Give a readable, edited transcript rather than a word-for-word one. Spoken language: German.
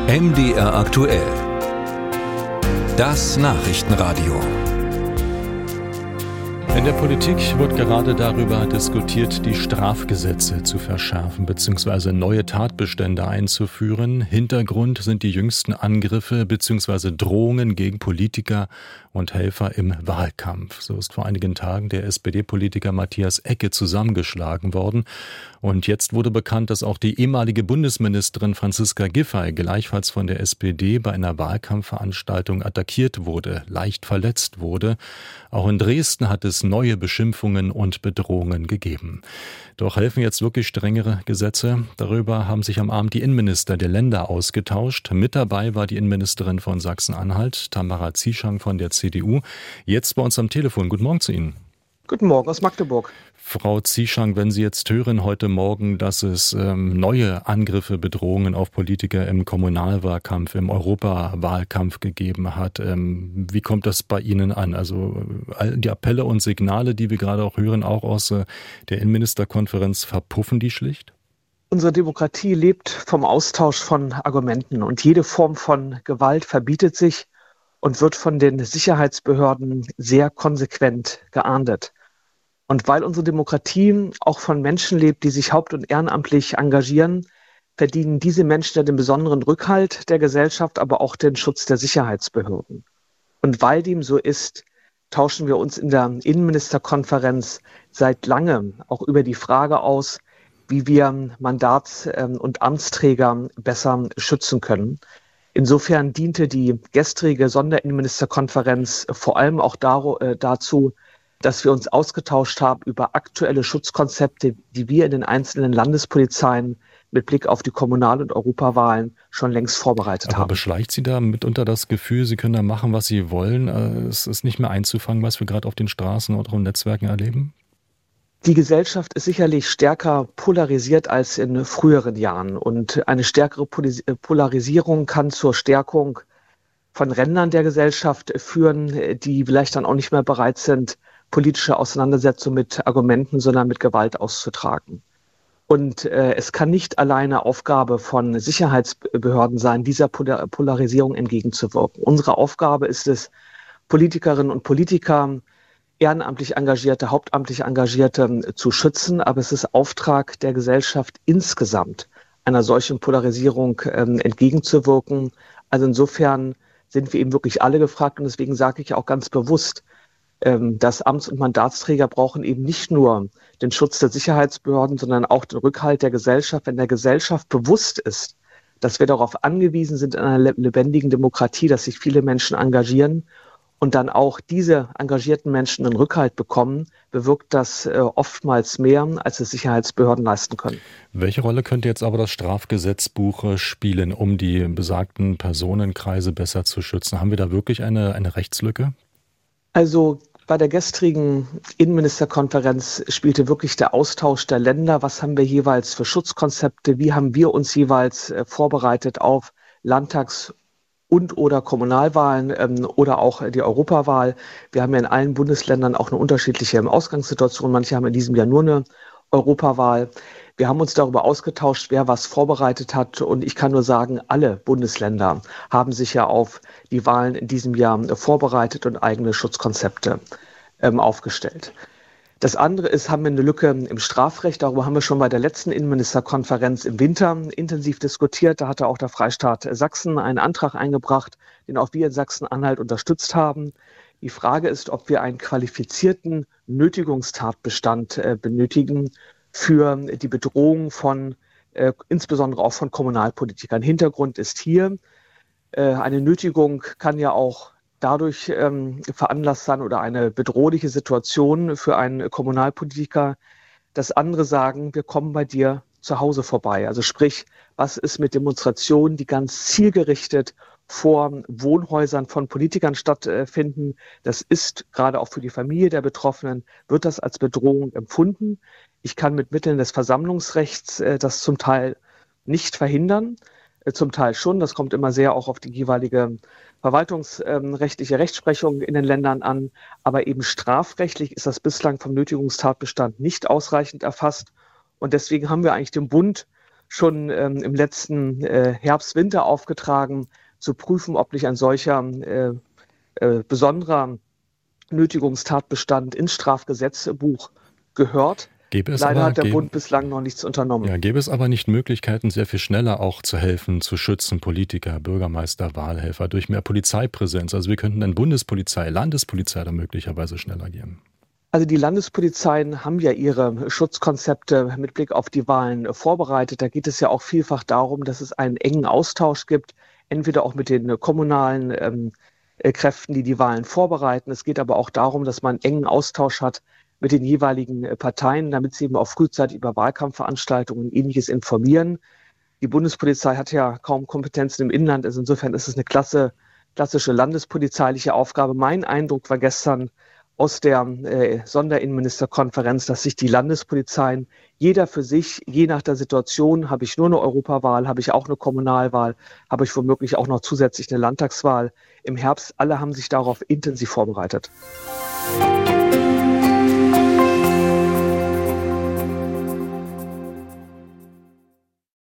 MDR aktuell. Das Nachrichtenradio. In der Politik wird gerade darüber diskutiert, die Strafgesetze zu verschärfen bzw. neue Tatbestände einzuführen. Hintergrund sind die jüngsten Angriffe bzw. Drohungen gegen Politiker und Helfer im Wahlkampf. So ist vor einigen Tagen der SPD-Politiker Matthias Ecke zusammengeschlagen worden. Und jetzt wurde bekannt, dass auch die ehemalige Bundesministerin Franziska Giffey gleichfalls von der SPD bei einer Wahlkampfveranstaltung attackiert wurde, leicht verletzt wurde. Auch in Dresden hat es neue Beschimpfungen und Bedrohungen gegeben. Doch helfen jetzt wirklich strengere Gesetze? Darüber haben sich am Abend die Innenminister der Länder ausgetauscht. Mit dabei war die Innenministerin von Sachsen-Anhalt, Tamara Zieschang von der CDU. Jetzt bei uns am Telefon. Guten Morgen zu Ihnen. Guten Morgen aus Magdeburg. Frau Zieschang, wenn Sie jetzt hören heute Morgen, dass es neue Angriffe, Bedrohungen auf Politiker im Kommunalwahlkampf, im Europawahlkampf gegeben hat, wie kommt das bei Ihnen an? Also die Appelle und Signale, die wir gerade auch hören, auch aus der Innenministerkonferenz, verpuffen die schlicht? Unsere Demokratie lebt vom Austausch von Argumenten und jede Form von Gewalt verbietet sich und wird von den Sicherheitsbehörden sehr konsequent geahndet. Und weil unsere Demokratie auch von Menschen lebt, die sich haupt- und ehrenamtlich engagieren, verdienen diese Menschen ja den besonderen Rückhalt der Gesellschaft, aber auch den Schutz der Sicherheitsbehörden. Und weil dem so ist, tauschen wir uns in der Innenministerkonferenz seit langem auch über die Frage aus, wie wir Mandats- und Amtsträger besser schützen können. Insofern diente die gestrige Sonderinnenministerkonferenz vor allem auch dazu, dass wir uns ausgetauscht haben über aktuelle Schutzkonzepte, die wir in den einzelnen Landespolizeien mit Blick auf die Kommunal- und Europawahlen schon längst vorbereitet haben. Aber beschleicht Sie da mitunter das Gefühl, Sie können da machen, was Sie wollen? Es ist nicht mehr einzufangen, was wir gerade auf den Straßen oder in Netzwerken erleben? Die Gesellschaft ist sicherlich stärker polarisiert als in früheren Jahren. Und eine stärkere Polarisierung kann zur Stärkung von Rändern der Gesellschaft führen, die vielleicht dann auch nicht mehr bereit sind, politische Auseinandersetzung mit Argumenten, sondern mit Gewalt auszutragen. Und es kann nicht alleine Aufgabe von Sicherheitsbehörden sein, dieser Polarisierung entgegenzuwirken. Unsere Aufgabe ist es, Politikerinnen und Politiker, ehrenamtlich Engagierte, hauptamtlich Engagierte zu schützen. Aber es ist Auftrag der Gesellschaft insgesamt, einer solchen Polarisierung entgegenzuwirken. Also insofern sind wir eben wirklich alle gefragt. Und deswegen sage ich auch ganz bewusst, dass Amts- und Mandatsträger brauchen eben nicht nur den Schutz der Sicherheitsbehörden, sondern auch den Rückhalt der Gesellschaft. Wenn der Gesellschaft bewusst ist, dass wir darauf angewiesen sind in einer lebendigen Demokratie, dass sich viele Menschen engagieren und dann auch diese engagierten Menschen einen Rückhalt bekommen, bewirkt das oftmals mehr, als es Sicherheitsbehörden leisten können. Welche Rolle könnte jetzt aber das Strafgesetzbuch spielen, um die besagten Personenkreise besser zu schützen? Haben wir da wirklich eine Rechtslücke? Also bei der gestrigen Innenministerkonferenz spielte wirklich der Austausch der Länder. Was haben wir jeweils für Schutzkonzepte? Wie haben wir uns jeweils vorbereitet auf Landtags- und oder Kommunalwahlen oder auch die Europawahl? Wir haben ja in allen Bundesländern auch eine unterschiedliche Ausgangssituation. Manche haben in diesem Jahr nur eine Europawahl. Wir haben uns darüber ausgetauscht, wer was vorbereitet hat. Und ich kann nur sagen, alle Bundesländer haben sich ja auf die Wahlen in diesem Jahr vorbereitet und eigene Schutzkonzepte aufgestellt. Das andere ist, haben wir eine Lücke im Strafrecht. Darüber haben wir schon bei der letzten Innenministerkonferenz im Winter intensiv diskutiert. Da hatte auch der Freistaat Sachsen einen Antrag eingebracht, den auch wir in Sachsen-Anhalt unterstützt haben. Die Frage ist, ob wir einen qualifizierten Nötigungstatbestand benötigen für die Bedrohung von, insbesondere auch von Kommunalpolitikern. Hintergrund ist hier, eine Nötigung kann ja auch dadurch veranlasst sein oder eine bedrohliche Situation für einen Kommunalpolitiker, dass andere sagen, wir kommen bei dir zu Hause vorbei. Also sprich, was ist mit Demonstrationen, die ganz zielgerichtet vor Wohnhäusern von Politikern stattfinden? Das ist gerade auch für die Familie der Betroffenen, wird das als Bedrohung empfunden. Ich kann mit Mitteln des Versammlungsrechts das zum Teil nicht verhindern, zum Teil schon. Das kommt immer sehr auch auf die jeweilige verwaltungsrechtliche Rechtsprechung in den Ländern an. Aber eben strafrechtlich ist das bislang vom Nötigungstatbestand nicht ausreichend erfasst. Und deswegen haben wir eigentlich dem Bund schon im letzten Herbst, Winter aufgetragen, zu prüfen, ob nicht ein solcher besonderer Nötigungstatbestand ins Strafgesetzbuch gehört. Leider hat der Bund bislang noch nichts unternommen. Ja, gäbe es aber nicht Möglichkeiten, sehr viel schneller auch zu helfen, zu schützen, Politiker, Bürgermeister, Wahlhelfer, durch mehr Polizeipräsenz? Also wir könnten dann Bundespolizei, Landespolizei da möglicherweise schneller agieren. Also die Landespolizeien haben ja ihre Schutzkonzepte mit Blick auf die Wahlen vorbereitet. Da geht es ja auch vielfach darum, dass es einen engen Austausch gibt, entweder auch mit den kommunalen Kräften, die die Wahlen vorbereiten. Es geht aber auch darum, dass man einen engen Austausch hat mit den jeweiligen Parteien, damit sie eben auch frühzeitig über Wahlkampfveranstaltungen und Ähnliches informieren. Die Bundespolizei hat ja kaum Kompetenzen im Inland, also insofern ist es eine klassische landespolizeiliche Aufgabe. Mein Eindruck war gestern aus der Sonderinnenministerkonferenz, dass sich die Landespolizeien, jeder für sich, je nach der Situation, habe ich nur eine Europawahl, habe ich auch eine Kommunalwahl, habe ich womöglich auch noch zusätzlich eine Landtagswahl im Herbst, alle haben sich darauf intensiv vorbereitet.